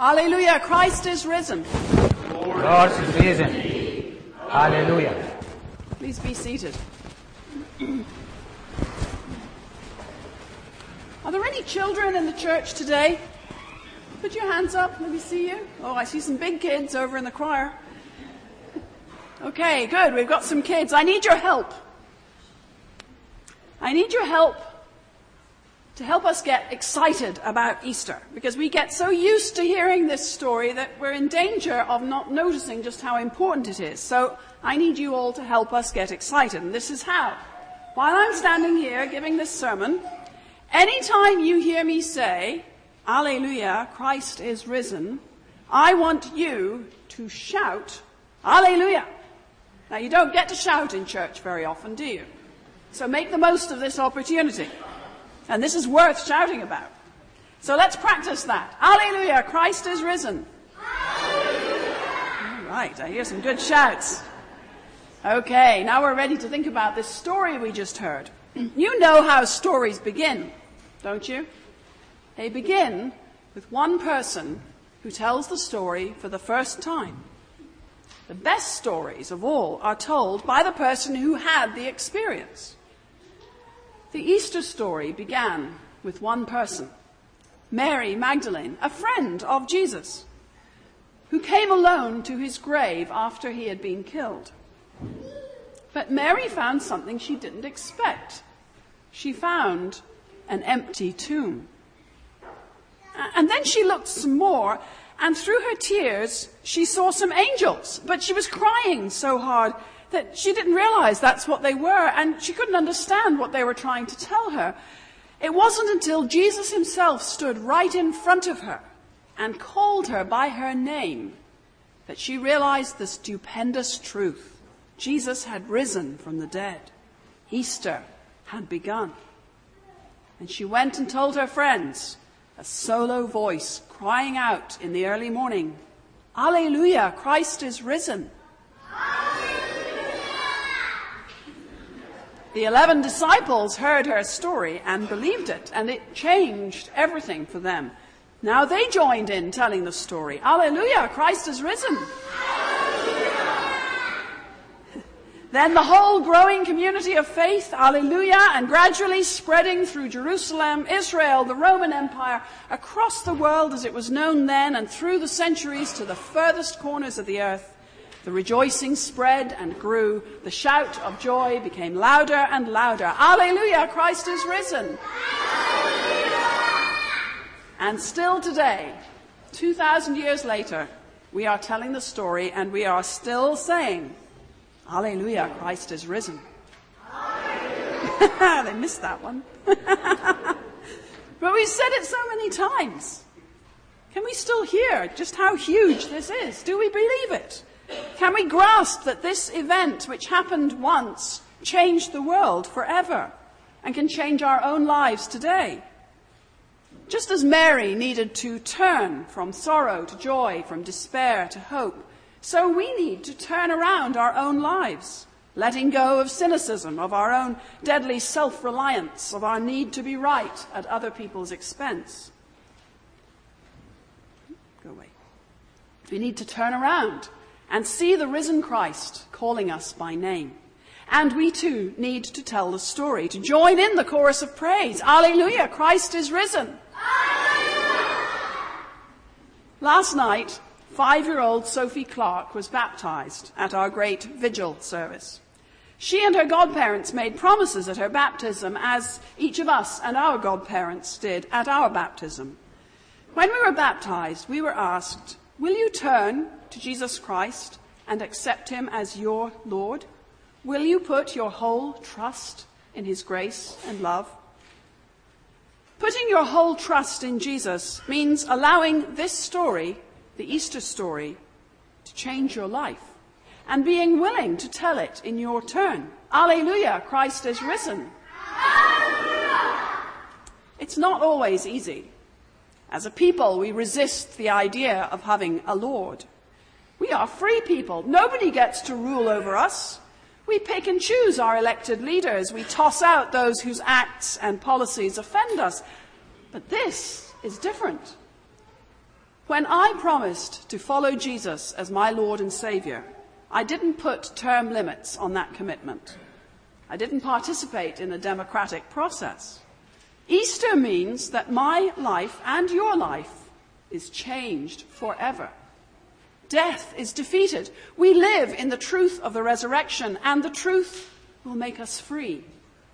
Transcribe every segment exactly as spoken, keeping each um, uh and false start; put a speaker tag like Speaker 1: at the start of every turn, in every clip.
Speaker 1: Hallelujah, Christ is risen.
Speaker 2: Lord is risen. Hallelujah.
Speaker 1: Please be seated. Are there any children in the church today? Put your hands up, let me see you. Oh, I see some big kids over in the choir. Okay, good, we've got some kids. I need your help. I need your help to help us get excited about Easter, because we get so used to hearing this story that we're in danger of not noticing just how important it is. So I need you all to help us get excited, and this is how. While I'm standing here giving this sermon, anytime you hear me say, Alleluia, Christ is risen, I want you to shout, Alleluia. Now, you don't get to shout in church very often, do you? So make the most of this opportunity. And this is worth shouting about. So let's practice that. Alleluia, Christ is risen. Alleluia. All right, I hear some good shouts. Okay, now we're ready to think about this story we just heard. You know how stories begin, don't you? They begin with one person who tells the story for the first time. The best stories of all are told by the person who had the experience. The Easter story began with one person, Mary Magdalene, a friend of Jesus, who came alone to his grave after he had been killed. But Mary found something she didn't expect. She found an empty tomb. And then she looked some more, and through her tears, she saw some angels. But she was crying so hard that she didn't realize that's what they were, and she couldn't understand what they were trying to tell her. It wasn't until Jesus himself stood right in front of her and called her by her name that she realized the stupendous truth. Jesus had risen from the dead. Easter had begun. And she went and told her friends, a solo voice crying out in the early morning, Alleluia, Christ is risen. The eleven disciples heard her story and believed it, and it changed everything for them. Now they joined in telling the story. Alleluia, Christ is risen. Then the whole growing community of faith, alleluia, and gradually spreading through Jerusalem, Israel, the Roman Empire, across the world as it was known then, and through the centuries to the furthest corners of the earth, the rejoicing spread and grew. The shout of joy became louder and louder. Alleluia, Christ is risen. Alleluia. And still today, two thousand years later, we are telling the story and we are still saying, Alleluia, Christ is risen. They missed that one. But we've said it so many times. Can we still hear just how huge this is? Do we believe it? Can we grasp that this event, which happened once, changed the world forever and can change our own lives today? Just as Mary needed to turn from sorrow to joy, from despair to hope, so we need to turn around our own lives, letting go of cynicism, of our own deadly self-reliance, of our need to be right at other people's expense. Go away. We need to turn around and see the risen Christ calling us by name. And we too need to tell the story, to join in the chorus of praise. Alleluia, Christ is risen. Alleluia. Last night, five-year-old Sophie Clark was baptized at our great vigil service. She and her godparents made promises at her baptism, as each of us and our godparents did at our baptism. When we were baptized, we were asked, will you turn to Jesus Christ and accept him as your Lord? Will you put your whole trust in his grace and love? Putting your whole trust in Jesus means allowing this story, the Easter story, to change your life and being willing to tell it in your turn. Alleluia, Christ is risen. Alleluia. It's not always easy. As a people, we resist the idea of having a Lord. We are free people. Nobody gets to rule over us. We pick and choose our elected leaders. We toss out those whose acts and policies offend us. But this is different. When I promised to follow Jesus as my Lord and Saviour, I didn't put term limits on that commitment. I didn't participate in the democratic process. Easter means that my life and your life is changed forever. Death is defeated. We live in the truth of the resurrection, and the truth will make us free.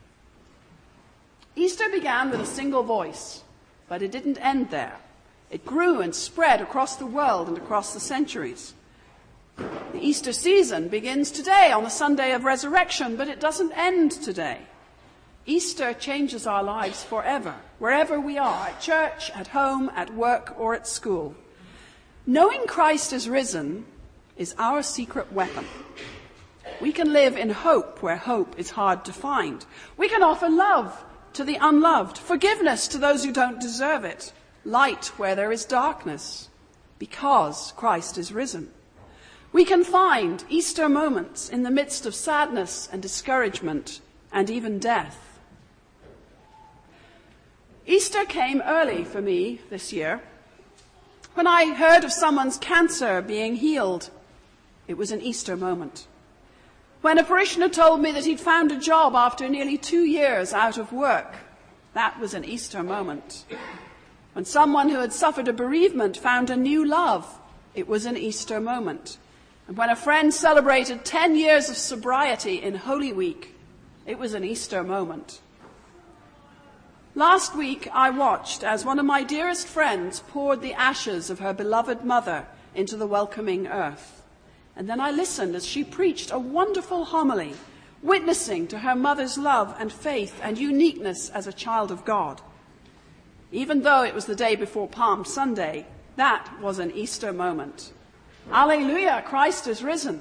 Speaker 1: Easter began with a single voice, but it didn't end there. It grew and spread across the world and across the centuries. The Easter season begins today on the Sunday of Resurrection, but it doesn't end today. Easter changes our lives forever, wherever we are, at church, at home, at work, or at school. Knowing Christ is risen is our secret weapon. We can live in hope where hope is hard to find. We can offer love to the unloved, forgiveness to those who don't deserve it, light where there is darkness, because Christ is risen. We can find Easter moments in the midst of sadness and discouragement and even death. Easter came early for me this year. When I heard of someone's cancer being healed, it was an Easter moment. When a parishioner told me that he'd found a job after nearly two years out of work, that was an Easter moment. When someone who had suffered a bereavement found a new love, it was an Easter moment. And when a friend celebrated ten years of sobriety in Holy Week, it was an Easter moment. Last week, I watched as one of my dearest friends poured the ashes of her beloved mother into the welcoming earth. And then I listened as she preached a wonderful homily, witnessing to her mother's love and faith and uniqueness as a child of God. Even though it was the day before Palm Sunday, that was an Easter moment. Alleluia, Christ is risen.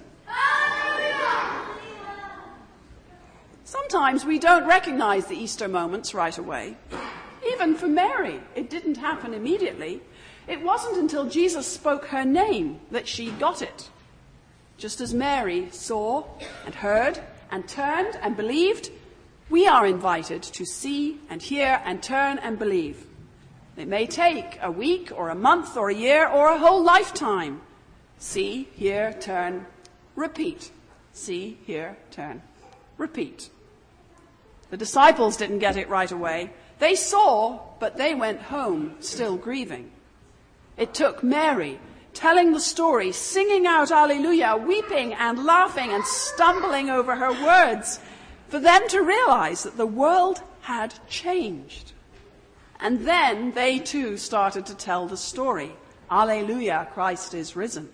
Speaker 1: Sometimes we don't recognize the Easter moments right away. Even for Mary, it didn't happen immediately. It wasn't until Jesus spoke her name that she got it. Just as Mary saw and heard and turned and believed, we are invited to see and hear and turn and believe. It may take a week or a month or a year or a whole lifetime. See, hear, turn, repeat. See, hear, turn, repeat. The disciples didn't get it right away. They saw, but they went home still grieving. It took Mary telling the story, singing out Alleluia, weeping and laughing and stumbling over her words, for them to realize that the world had changed. And then they too started to tell the story. Alleluia, Christ is risen.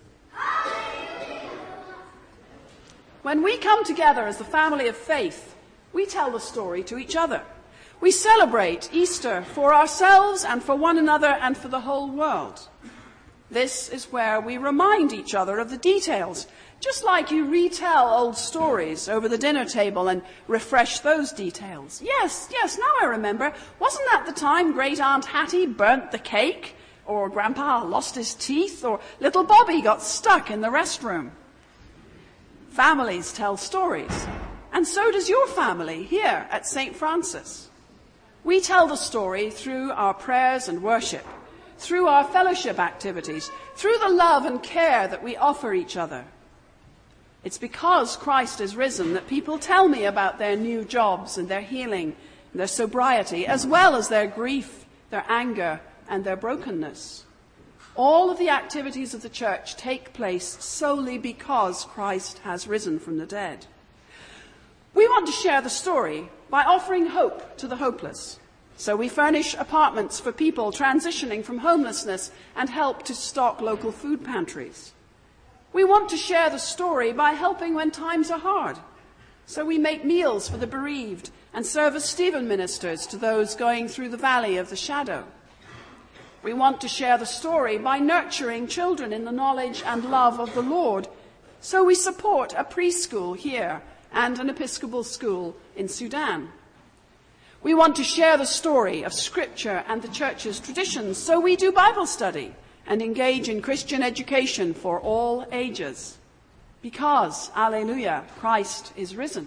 Speaker 1: When we come together as the family of faith, we tell the story to each other. We celebrate Easter for ourselves and for one another and for the whole world. This is where we remind each other of the details, just like you retell old stories over the dinner table and refresh those details. Yes, yes, now I remember. Wasn't that the time Great Aunt Hattie burnt the cake? Or Grandpa lost his teeth? Or little Bobby got stuck in the restroom? Families tell stories. And so does your family here at Saint Francis. We tell the story through our prayers and worship, through our fellowship activities, through the love and care that we offer each other. It's because Christ is risen that people tell me about their new jobs and their healing, and their sobriety, as well as their grief, their anger, and their brokenness. All of the activities of the church take place solely because Christ has risen from the dead. We want to share the story by offering hope to the hopeless. So we furnish apartments for people transitioning from homelessness and help to stock local food pantries. We want to share the story by helping when times are hard. So we make meals for the bereaved and serve as Stephen ministers to those going through the valley of the shadow. We want to share the story by nurturing children in the knowledge and love of the Lord. So we support a preschool here and an Episcopal school in Sudan. We want to share the story of Scripture and the Church's traditions, so we do Bible study and engage in Christian education for all ages. Because, Alleluia, Christ is risen.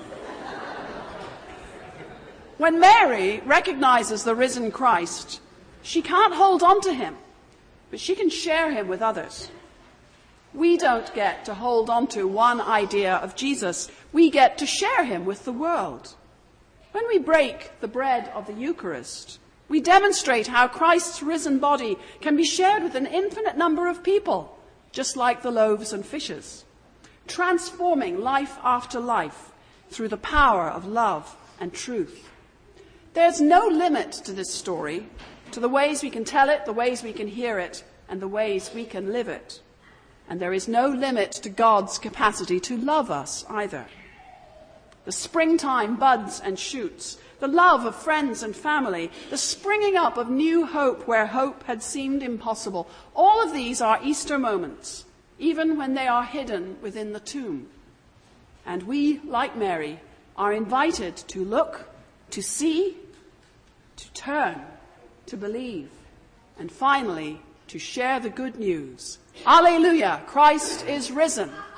Speaker 1: When Mary recognizes the risen Christ, She can't hold on to him, but she can share him with others. We don't get to hold on to one idea of Jesus. We get to share him with the world. When we break the bread of the Eucharist, we demonstrate how Christ's risen body can be shared with an infinite number of people, just like the loaves and fishes, transforming life after life through the power of love and truth. There's no limit to this story, to the ways we can tell it, the ways we can hear it, and the ways we can live it. And there is no limit to God's capacity to love us either. The springtime buds and shoots, the love of friends and family, the springing up of new hope where hope had seemed impossible, all of these are Easter moments, even when they are hidden within the tomb. And we, like Mary, are invited to look, to see, to turn, to believe, and finally, to share the good news. Alleluia! Christ is risen.